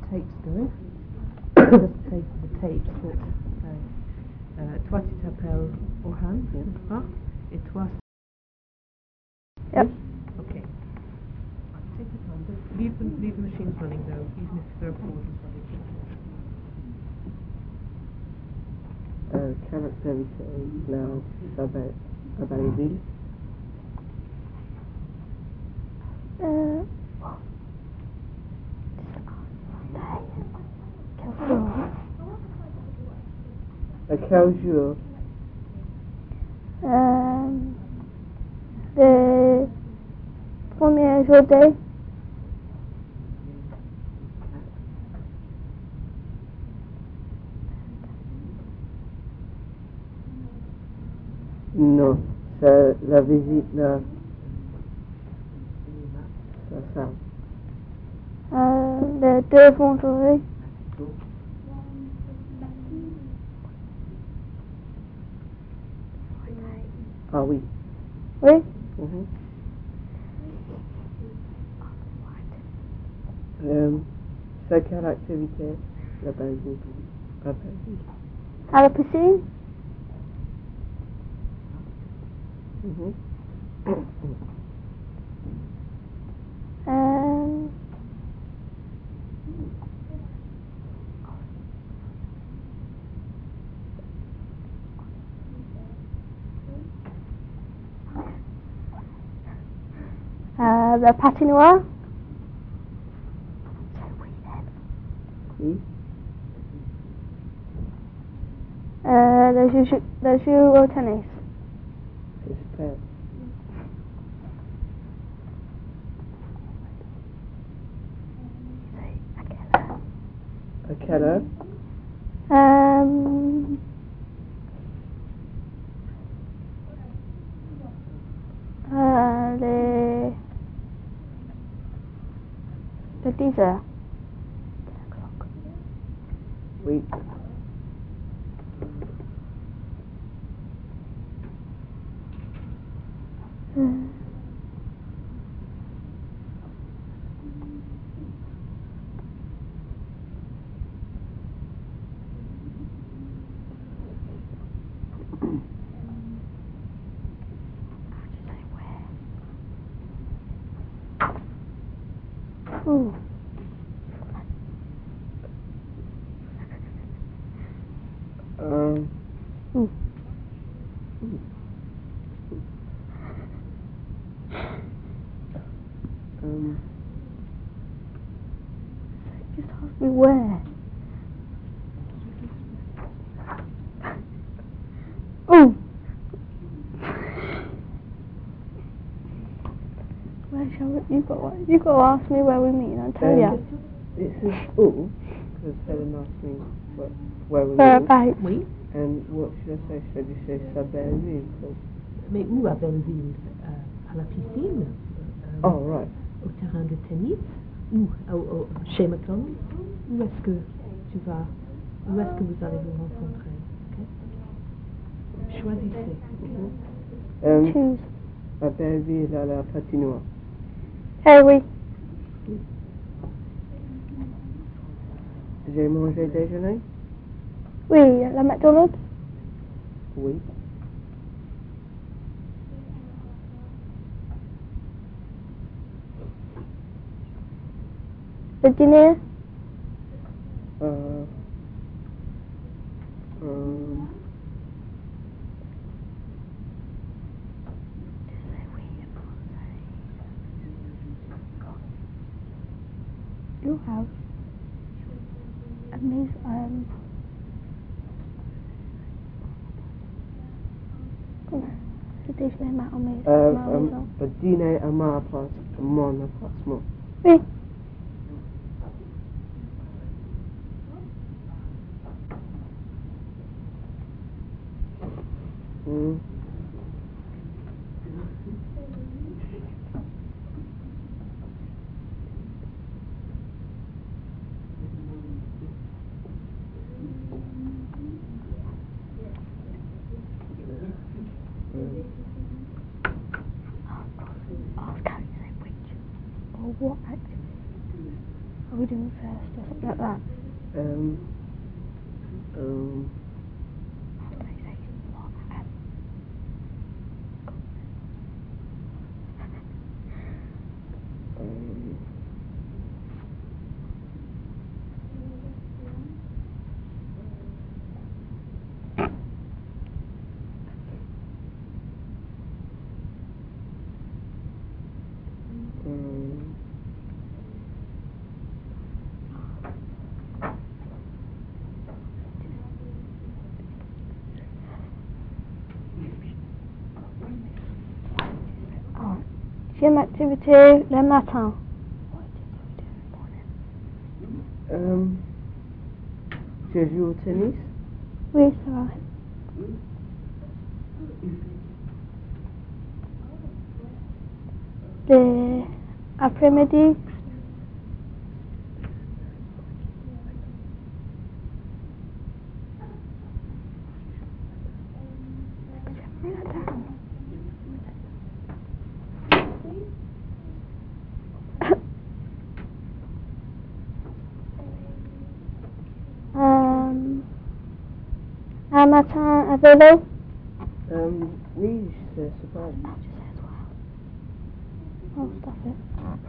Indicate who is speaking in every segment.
Speaker 1: tapes going. Just play for the tapes that toi tu t'appelles Orhan, n'est-ce pas? Et toi
Speaker 2: Yep.
Speaker 1: Okay. Take your time. Just leave the machines running though, even if there are pauses running.
Speaker 3: Caractérité la Sabaïville. À quel jour?
Speaker 2: Le premier jeudi.
Speaker 3: Non, c'est la visite là. C'est ça.
Speaker 2: Le 2 vendredi.
Speaker 3: Ah oui.
Speaker 2: Oui.
Speaker 3: C'est quelle activité la Belgique?
Speaker 2: À la piscine. La patinoire.
Speaker 3: Oui.
Speaker 2: Le jeu au tennis.
Speaker 3: C'est super. À quelle heure?
Speaker 2: Le 10 heures.
Speaker 3: Oui.
Speaker 2: Ooh. Just ask me where. Ooh. Where shall we? You got to ask me where we meet, and I'll tell you.
Speaker 3: This is all because Helen asked me where we meet.
Speaker 2: Whereabouts?
Speaker 1: Oui.
Speaker 3: And what should I say? Should you say Sabaïville?
Speaker 1: Mais où à Belleville? À la piscine?
Speaker 3: Oh, right.
Speaker 1: Au terrain de tennis? Ou chez McDonald's? Où est-ce que tu vas? Où est-ce que vous allez vous rencontrer? Okay. Choisissez.
Speaker 2: Choose.
Speaker 3: À Belleville, à la patinoire.
Speaker 2: Eh oui.
Speaker 3: J'ai mangé déjeuner?
Speaker 2: Oui, la McDonald's.
Speaker 3: Oui.
Speaker 2: Le dîner. You have amazing. Le déjeuner à maison.
Speaker 3: Le dîner à ma place, à mon appartement.
Speaker 2: Oui. What activity? Are we we doing first or something like that?
Speaker 3: Um,
Speaker 2: How do I say what? Gym activity le matin.
Speaker 3: Tu joues au tennis?
Speaker 2: Oui, ça va. Le après-midi. Un matin à vélo.
Speaker 3: Oui, c'est super.
Speaker 2: Oh, stop it.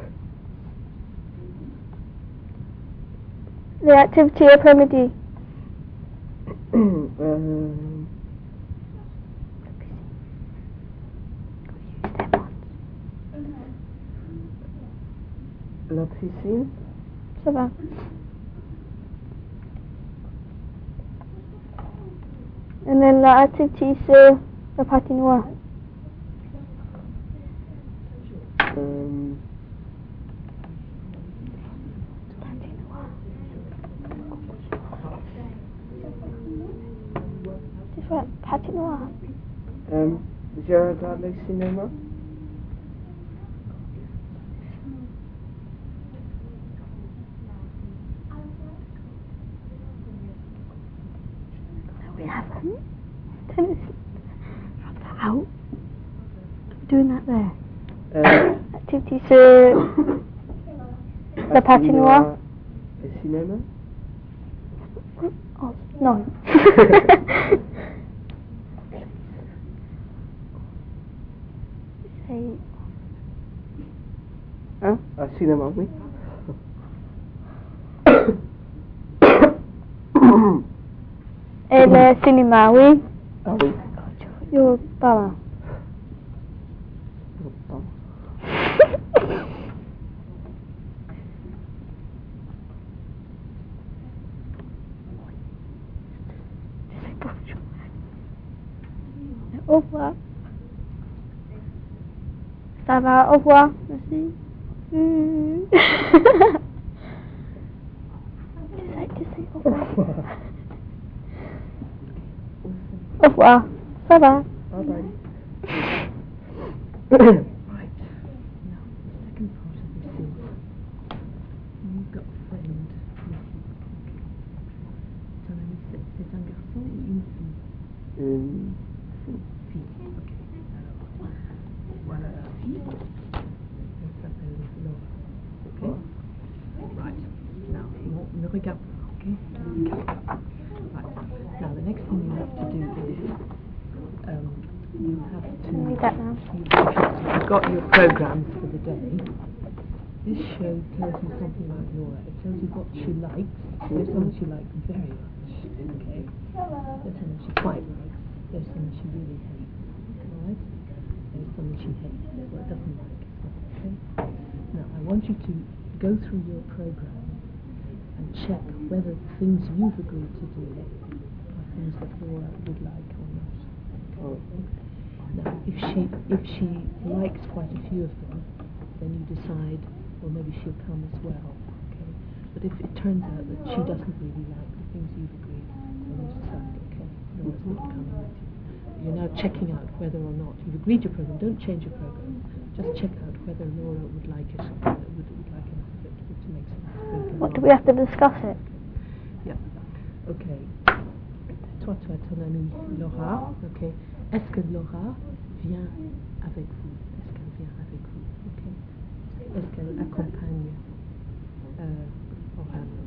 Speaker 2: The activity après-midi.
Speaker 3: La piscine?
Speaker 2: Ça va. And then la activity sur la patinoire. C'est quoi, patinoire?
Speaker 3: Je regarde le cinéma.
Speaker 2: We haven't. Tennis. Out. Doing that there. Activity sur la patinoire.
Speaker 3: Le cinéma?
Speaker 2: Oh, no. Say.
Speaker 3: Hein? Ah, cinéma, oui.
Speaker 2: Et le cinéma, oui.
Speaker 3: Ah oui.
Speaker 2: You're pas Au revoir. Ça va, au revoir. Merci. Just say au revoir. Au revoir. Ça va.
Speaker 3: Bye bye.
Speaker 1: Right. Now, the second part of this is you've got a friend. C'est un garçon ou une fille? Fille. Ok. Alors, voilà la fille. Elle s'appelle Laura. Ok. Right. Now, ne regarde pas. Ok. Don't regarde pas. Right. Now, the next thing you have to do is you have to.
Speaker 2: Read that now.
Speaker 1: You've got your programs for the day. This show tells you something about Laura. It tells you what she likes. There's someone she likes very much. Okay. There's someone she quite likes. There's someone she really hates. Alright? There's someone she hates or doesn't like. Okay. Now I want you to go through your program and check whether the things you've agreed to do are things that Laura would like or not. Okay. Now, if she likes quite a few of them, then you decide, well, maybe she'll come as well. Okay. But if it turns out that she doesn't really like the things you've agreed, then you decide, okay, Laura's not coming with you. You're now checking out whether or not you've agreed your program. Don't change your program. Just check out whether Laura would like it, would like enough of it to make sense.
Speaker 2: What, do we have to discuss it?
Speaker 1: Yeah. Okay. Toi, tu as ton amie Laura. Okay. Est-ce que Laura vient avec vous? Est-ce qu'elle vient avec vous? Okay. Est-ce qu'elle accompagne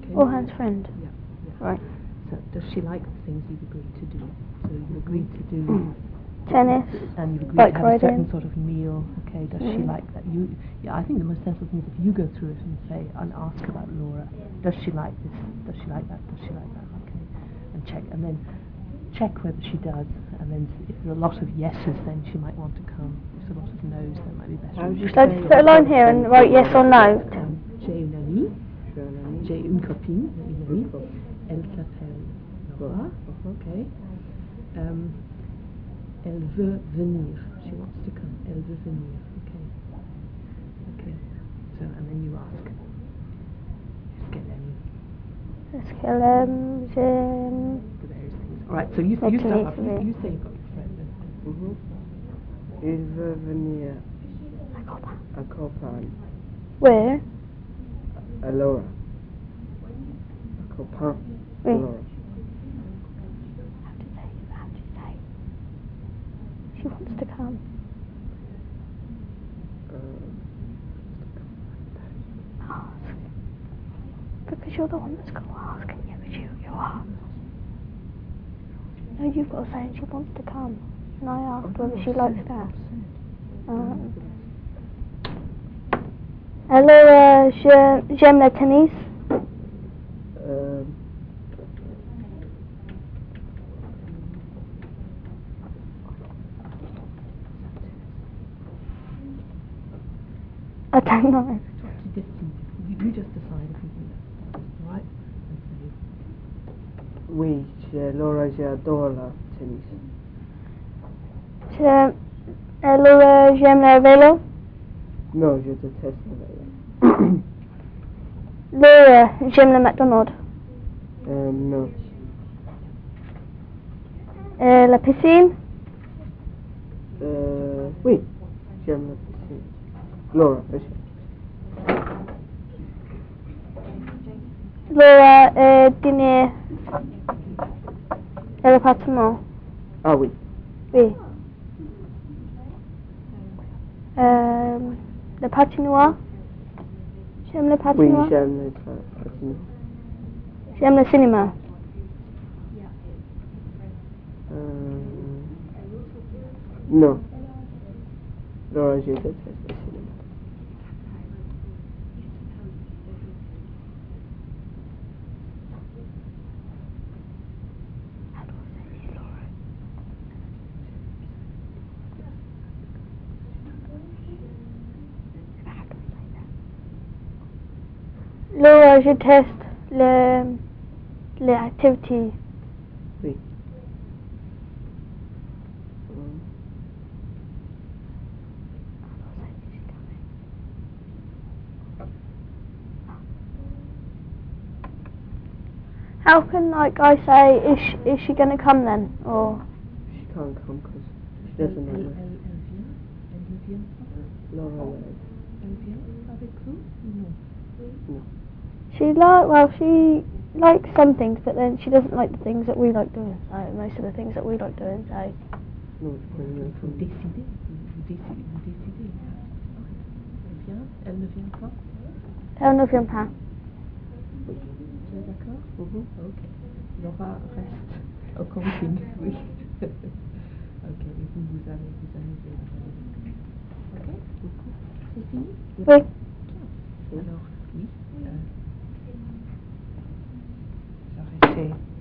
Speaker 1: Okay.
Speaker 2: Or Hans' friend.
Speaker 1: Yeah.
Speaker 2: Right.
Speaker 1: So does she like the things you've agreed to do? So you've agreed to do
Speaker 2: Tennis.
Speaker 1: and you've agreed
Speaker 2: Bike
Speaker 1: to have a certain
Speaker 2: riding.
Speaker 1: sort of meal. Okay, does she like that? Yeah, I think the most sensible thing is if you go through it and say and ask about Laura. Does she like this? Does she like that? Does she like that? Okay, and then check whether she does, and then if there are a lot of yeses, then she might want to come. If there are a lot of no's, then it might be better.
Speaker 3: How do you
Speaker 2: Should I just put a line here and write yes or no?
Speaker 1: J'ai une amie. J'ai une copine, une amie. Elle s'appelle Laura. Okay. Elle veut venir. She wants to come. Elle veut venir. Okay. Okay. So, and then you ask. Est-ce qu'elle aime?
Speaker 2: Est-ce qu'elle aime, j'aime.
Speaker 1: The various things. All right. So you
Speaker 2: Okay,
Speaker 1: start off.
Speaker 2: so
Speaker 1: You say you've got your friend.
Speaker 3: Il veut venir à Copan.
Speaker 2: Where?
Speaker 3: À Laura. À Copan.
Speaker 2: Oui.
Speaker 3: Laura.
Speaker 2: How do you say? She wants to come. Ask. Because you're the one that's got to ask, and yeah, but you ask. No, you've got to say she wants to come. And I asked whether she likes that. Alors, j'aime le tennis. I don't know.
Speaker 1: You just decide if you think that's all right. And say,
Speaker 3: Oui, Laura, j'adore le tennis.
Speaker 2: Alors, j'aime le vélo.
Speaker 3: Non, je déteste le vélo.
Speaker 2: Laura, j'aime le McDonald's.
Speaker 3: Non.
Speaker 2: La piscine.
Speaker 3: Oui, j'aime la piscine. Laura, aussi.
Speaker 2: Laura, dîner à l'appartement.
Speaker 3: Ah oui.
Speaker 2: Oui. Le patinoire. J'aime le
Speaker 3: Oui,
Speaker 2: patinoire.
Speaker 3: j'aime le patinoire.
Speaker 2: J'aime le cinéma.
Speaker 3: Non. Laura, je déteste le cinéma.
Speaker 2: Laura, je teste les activités.
Speaker 3: Oui.
Speaker 2: How can, like, I say, is she going to come then? Or
Speaker 3: She can't come because she doesn't know where.
Speaker 1: Elle vient pas.
Speaker 3: Laura,
Speaker 1: Elle vient avec vous? Non.
Speaker 2: she likes some things, but then she doesn't like the things that we like doing. Like most of the things that we like doing. So
Speaker 3: non, je connais même
Speaker 1: Vous
Speaker 3: pas.
Speaker 1: décidez. Vous décidez. Elle vient. Elle ne vient pas.
Speaker 2: elle ne vient pas.
Speaker 1: Tu es d'accord? Ok. Laura reste au camping. Oui. Ok. Et vous allez Ok. C'est fini?
Speaker 2: Oui.
Speaker 1: Alors, oui. J'arrêtais.